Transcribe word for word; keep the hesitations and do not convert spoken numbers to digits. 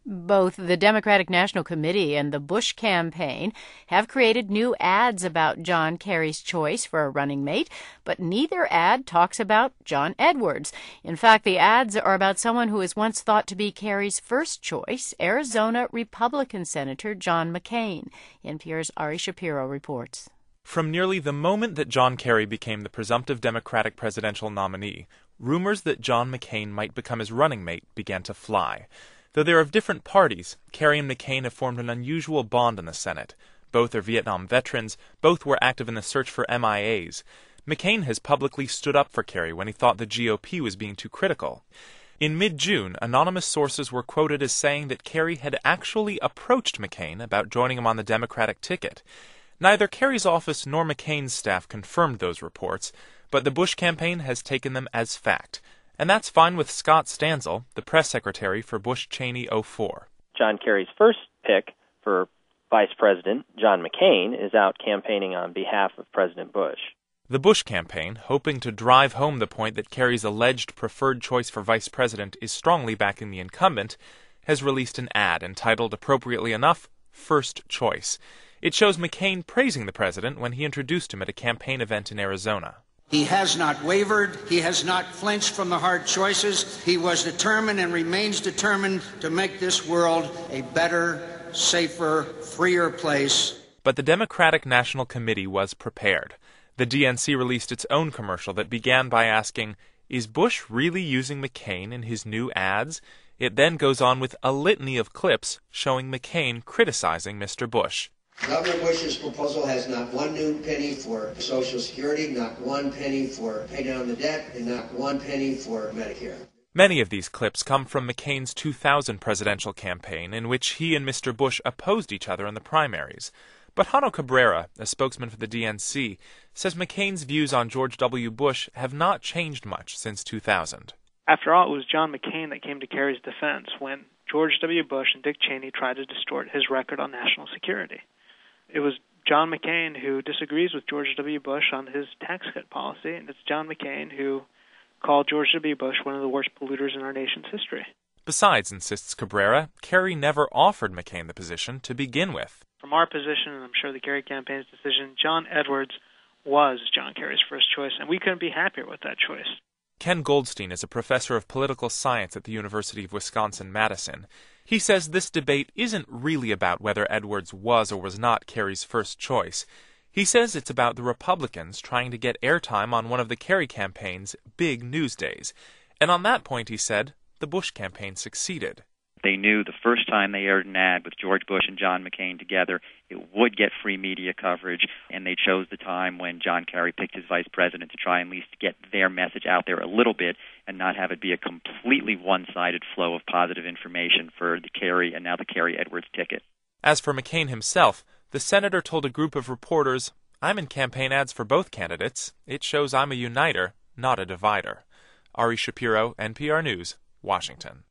Both the Democratic National Committee and the Bush campaign have created new ads about John Kerry's choice for a running mate, but neither ad talks about John Edwards. In fact, the ads are about someone who is once thought to be Kerry's first choice, Arizona Republican Senator John McCain. N P R's Ari Shapiro reports. From nearly the moment that John Kerry became the presumptive Democratic presidential nominee, rumors that John McCain might become his running mate began to fly. Though they're of different parties, Kerry and McCain have formed an unusual bond in the Senate. Both are Vietnam veterans, both were active in the search for M I As. McCain has publicly stood up for Kerry when he thought the G O P was being too critical. In mid-June, anonymous sources were quoted as saying that Kerry had actually approached McCain about joining him on the Democratic ticket. Neither Kerry's office nor McCain's staff confirmed those reports, but the Bush campaign has taken them as fact. And that's fine with Scott Stanzel, the press secretary for Bush-Cheney oh four. John Kerry's first pick for Vice President, John McCain, is out campaigning on behalf of President Bush. The Bush campaign, hoping to drive home the point that Kerry's alleged preferred choice for vice president is strongly backing the incumbent, has released an ad entitled, appropriately enough, First Choice. It shows McCain praising the president when he introduced him at a campaign event in Arizona. He has not wavered. He has not flinched from the hard choices. He was determined and remains determined to make this world a better, safer, freer place. But the Democratic National Committee was prepared. The D N C released its own commercial that began by asking, "Is Bush really using McCain in his new ads?" It then goes on with a litany of clips showing McCain criticizing Mister Bush. Governor Bush's proposal has not one new penny for Social Security, not one penny for pay down the debt, and not one penny for Medicare. Many of these clips come from McCain's two thousand presidential campaign, in which he and Mister Bush opposed each other in the primaries. But Hanno Cabrera, a spokesman for the D N C, says McCain's views on George W. Bush have not changed much since two thousand. After all, it was John McCain that came to Kerry's defense when George W. Bush and Dick Cheney tried to distort his record on national security. It was John McCain who disagrees with George W. Bush on his tax cut policy, and it's John McCain who called George W. Bush one of the worst polluters in our nation's history. Besides, insists Cabrera, Kerry never offered McCain the position to begin with. From our position, and I'm sure the Kerry campaign's decision, John Edwards was John Kerry's first choice, and we couldn't be happier with that choice. Ken Goldstein is a professor of political science at the University of Wisconsin-Madison. He says this debate isn't really about whether Edwards was or was not Kerry's first choice. He says it's about the Republicans trying to get airtime on one of the Kerry campaign's big news days. And on that point, he said, the Bush campaign succeeded. They knew the first time they aired an ad with George Bush and John McCain together, it would get free media coverage, and they chose the time when John Kerry picked his vice president to try and at least get their message out there a little bit and not have it be a completely one-sided flow of positive information for the Kerry and now the Kerry-Edwards ticket. As for McCain himself, the senator told a group of reporters, "I'm in campaign ads for both candidates. It shows I'm a uniter, not a divider." Ari Shapiro, N P R News, Washington.